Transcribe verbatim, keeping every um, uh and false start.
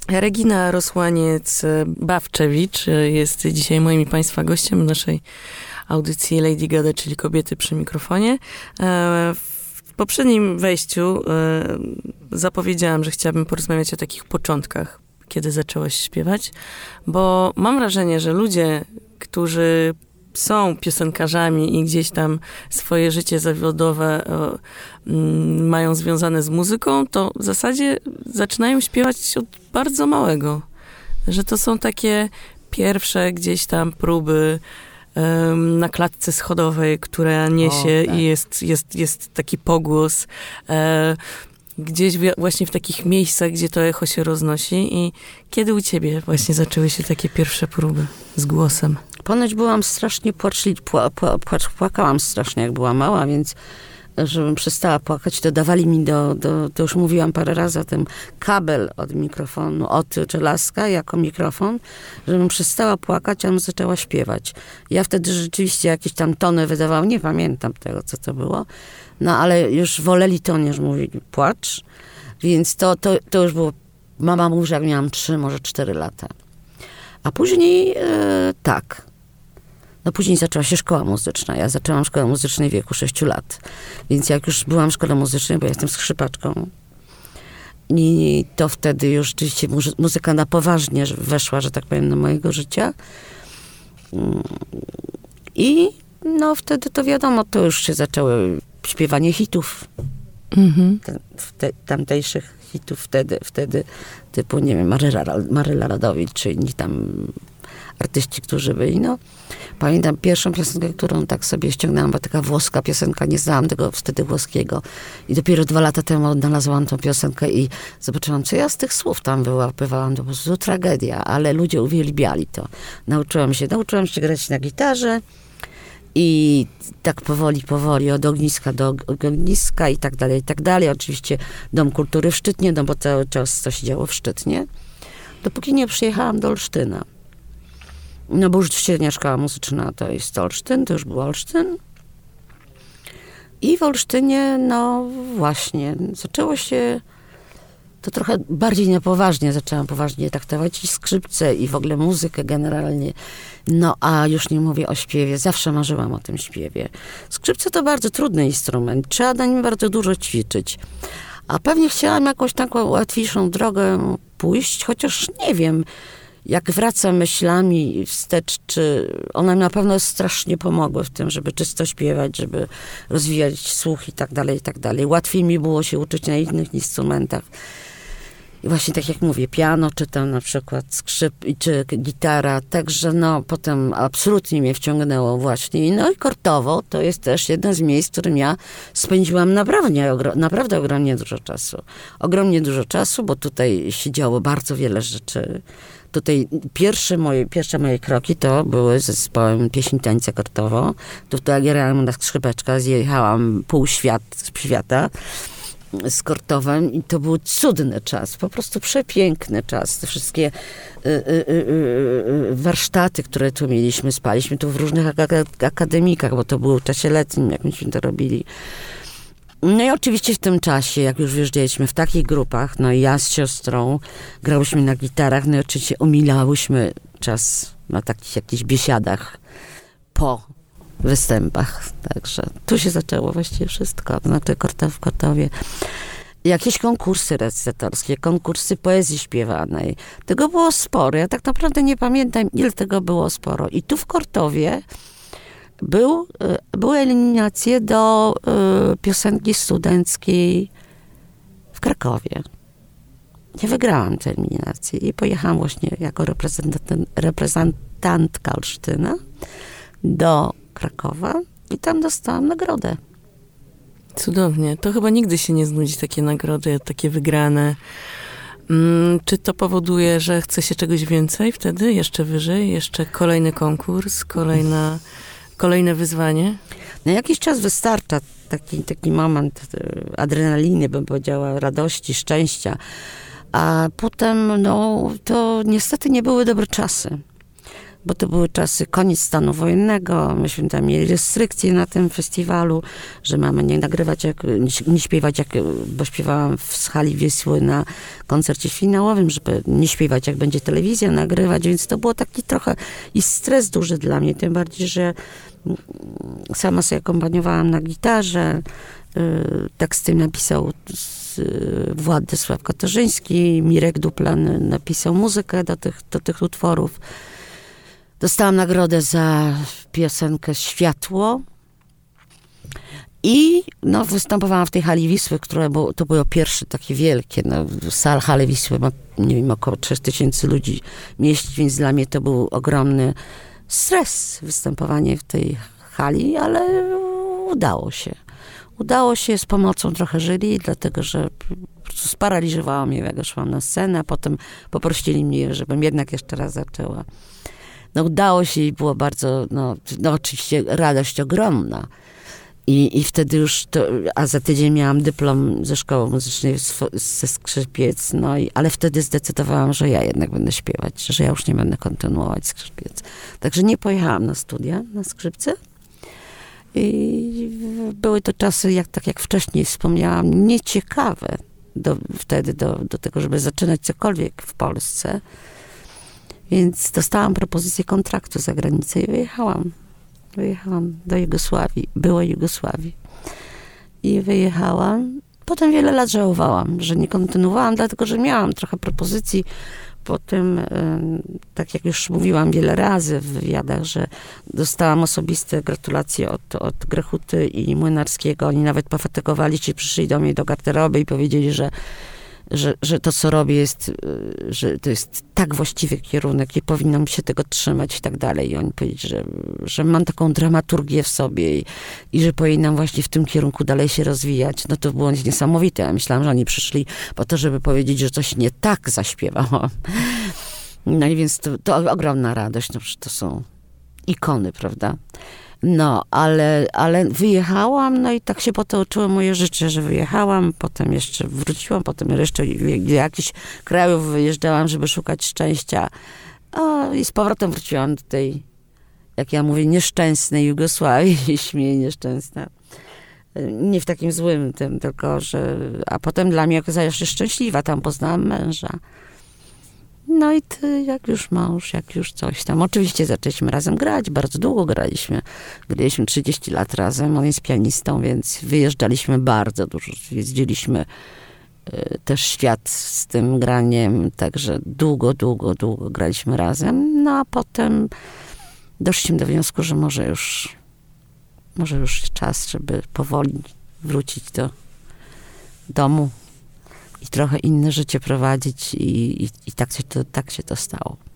Regina Rosłaniec-Bawczewicz jest dzisiaj moim i Państwa gościem naszej audycji Lady Gada, czyli Kobiety przy mikrofonie. W poprzednim wejściu zapowiedziałam, że chciałabym porozmawiać o takich początkach, kiedy zaczęłaś śpiewać, bo mam wrażenie, że ludzie, którzy są piosenkarzami i gdzieś tam swoje życie zawodowe o, m, mają związane z muzyką, to w zasadzie zaczynają śpiewać od bardzo małego. Że to są takie pierwsze gdzieś tam próby um, na klatce schodowej, która niesie o, tak. i jest, jest, jest taki pogłos. E, gdzieś w, właśnie w takich miejscach, gdzie to echo się roznosi. I kiedy u ciebie właśnie zaczęły się takie pierwsze próby z głosem? Ponoć byłam strasznie płaczliwa, pła, pła, płacz, płakałam strasznie, jak była mała, więc żebym przestała płakać, to dawali mi do, do, to już mówiłam parę razy o tym, kabel od mikrofonu, od żelazka jako mikrofon, żebym przestała płakać, a on zaczęła śpiewać. Ja wtedy rzeczywiście jakieś tam tony wydawałam, nie pamiętam tego, co to było, no ale już woleli to niż mówili płacz, więc to, to, to już było, mama mówi, że jak miałam trzy, może cztery lata. A później e, tak. No później zaczęła się szkoła muzyczna. Ja zaczęłam szkołę muzyczną w wieku sześciu lat. Więc jak już byłam w szkole muzycznej, bo ja jestem skrzypaczką, i to wtedy już rzeczywiście muzyka na poważnie weszła, że tak powiem, do mojego życia. I no wtedy to wiadomo, to już się zaczęło śpiewanie hitów. Mhm. Te, tamtejszych hitów wtedy, wtedy typu, nie wiem, Maryla, Maryla Rodowicz, czy inni tam artyści, którzy byli, no. Pamiętam pierwszą piosenkę, którą tak sobie ściągnęłam, była taka włoska piosenka, nie znałam tego wtedy włoskiego. I dopiero dwa lata temu odnalazłam tą piosenkę i zobaczyłam, co ja z tych słów tam wyłapywałam. To po prostu tragedia, ale ludzie uwielbiali to. Nauczyłam się, nauczyłam się grać na gitarze i tak powoli, powoli od ogniska do ogniska i tak dalej, i tak dalej. Oczywiście Dom Kultury w Szczytnie, no bo cały czas to się działo w Szczytnie. Dopóki nie przyjechałam do Olsztyna. No bo już średnia szkoła muzyczna to jest Olsztyn, to już był Olsztyn. I w Olsztynie, no właśnie, zaczęło się to trochę bardziej na poważnie. Zaczęłam poważnie traktować i skrzypce, i w ogóle muzykę generalnie. No a już nie mówię o śpiewie, zawsze marzyłam o tym śpiewie. Skrzypce to bardzo trudny instrument, trzeba na nim bardzo dużo ćwiczyć. A pewnie chciałam jakąś taką łatwiejszą drogę pójść, chociaż nie wiem, jak wracam myślami wstecz, czy one na pewno strasznie pomogły w tym, żeby czysto śpiewać, żeby rozwijać słuch i tak dalej, i tak dalej. Łatwiej mi było się uczyć na innych instrumentach. I właśnie tak jak mówię, piano, czy tam na przykład skrzyp, czy gitara, także no potem absolutnie mnie wciągnęło właśnie. No i Kortowo to jest też jedno z miejsc, w którym ja spędziłam naprawdę, naprawdę ogromnie dużo czasu. Ogromnie dużo czasu, bo tutaj się działo bardzo wiele rzeczy. Tutaj pierwsze moje, pierwsze moje kroki to były z zespołem Pieśń Tańca Kortowo. Tutaj grałam na skrzypeczkach, zjechałam pół świat, świata z Kortowem i to był cudny czas, po prostu przepiękny czas. Te wszystkie y, y, y, y, warsztaty, które tu mieliśmy, spaliśmy tu w różnych ak- akademikach, bo to było w czasie letnim, jak myśmy to robili. No i oczywiście w tym czasie, jak już wyjeżdżaliśmy w takich grupach, no i ja z siostrą grałyśmy na gitarach, no i oczywiście omilałyśmy czas na takich jakichś biesiadach po występach. Także tu się zaczęło właściwie wszystko. No to w Kortowie. Jakieś konkursy recytatorskie, konkursy poezji śpiewanej. Tego było sporo. Ja tak naprawdę nie pamiętam, ile tego było sporo. I tu w Kortowie Był, były eliminacje do y, piosenki studenckiej w Krakowie. Nie wygrałam tej eliminacji i pojechałam właśnie jako reprezentant, reprezentantka Olsztyna do Krakowa i tam dostałam nagrodę. Cudownie. To chyba nigdy się nie znudzi, takie nagrody, takie wygrane. Hmm, czy to powoduje, że chce się czegoś więcej wtedy? Jeszcze wyżej? Jeszcze kolejny konkurs? Kolejna... Kolejne wyzwanie? Na jakiś czas wystarcza taki, taki moment adrenaliny, bym powiedziała, radości, szczęścia. A potem, no, to niestety nie były dobre czasy. bo to były czasy, koniec stanu wojennego, myśmy tam mieli restrykcje na tym festiwalu, że mamy nie nagrywać, jak, nie, nie śpiewać, jak, bo śpiewałam w hali Wisły na koncercie finałowym, żeby nie śpiewać, jak będzie telewizja nagrywać, więc to było taki trochę i stres duży dla mnie, tym bardziej, że sama sobie akompaniowałam na gitarze, teksty napisał Władysław Katarzyński, Mirek Duplan napisał muzykę do tych, do tych utworów. Dostałam nagrodę za piosenkę Światło i no, występowałam w tej hali Wisły, które było, to było pierwsze takie wielkie. No, sal hali Wisły ma, nie wiem, około trzy tysiące ludzi mieści, więc dla mnie to był ogromny stres występowanie w tej hali, ale udało się. Udało się z pomocą trochę jury, dlatego że po prostu sparaliżowało mnie, jak szłam na scenę, a potem poprosili mnie, żebym jednak jeszcze raz zaczęła. No udało się i było bardzo, no, no oczywiście radość ogromna. I, I wtedy już, to, a za tydzień miałam dyplom ze szkoły muzycznej ze skrzypiec, no i, ale wtedy zdecydowałam, że ja jednak będę śpiewać, że ja już nie będę kontynuować skrzypiec. Także nie pojechałam na studia, na skrzypce. I były to czasy, jak, tak jak wcześniej wspomniałam, nieciekawe do, wtedy do, do tego, żeby zaczynać cokolwiek w Polsce. Więc dostałam propozycję kontraktu za granicę i wyjechałam. Wyjechałam do Jugosławii, byłej Jugosławii. I wyjechałam. Potem wiele lat żałowałam, że nie kontynuowałam, dlatego że miałam trochę propozycji. Potem, tak jak już mówiłam wiele razy w wywiadach, że dostałam osobiste gratulacje od, od Grechuty i Młynarskiego. Oni nawet pofatygowali się, przyszli do mnie do garderoby i powiedzieli, że, że, że to, co robię, jest, że to jest tak właściwy kierunek i powinnam się tego trzymać i tak dalej. I oni powiedzieli, że, że mam taką dramaturgię w sobie i, i że powinnam właśnie w tym kierunku dalej się rozwijać. No to było niesamowite. Ja myślałam, że oni przyszli po to, żeby powiedzieć, że coś nie tak zaśpiewałam. No i więc to, to ogromna radość. No, to są ikony, prawda? No, ale, ale wyjechałam, no i tak się potoczyło moje życie, że wyjechałam, potem jeszcze wróciłam, potem jeszcze do jakichś krajów wyjeżdżałam, żeby szukać szczęścia. O, i z powrotem wróciłam do tej, jak ja mówię, nieszczęsnej Jugosławii i śmieję nieszczęsna. Nie w takim złym tym, tylko że... A potem dla mnie okazała się szczęśliwa, tam poznałam męża. No i ty, jak już mąż, jak już coś tam. Oczywiście zaczęliśmy razem grać, bardzo długo graliśmy. Graliśmy trzydzieści lat razem, on jest pianistą, więc wyjeżdżaliśmy bardzo dużo. Jeździliśmy y, też świat z tym graniem, także długo, długo, długo graliśmy razem. No a potem doszliśmy do wniosku, że może już, może już czas, żeby powoli wrócić do domu i trochę inne życie prowadzić i, i, i tak się to, tak się to stało.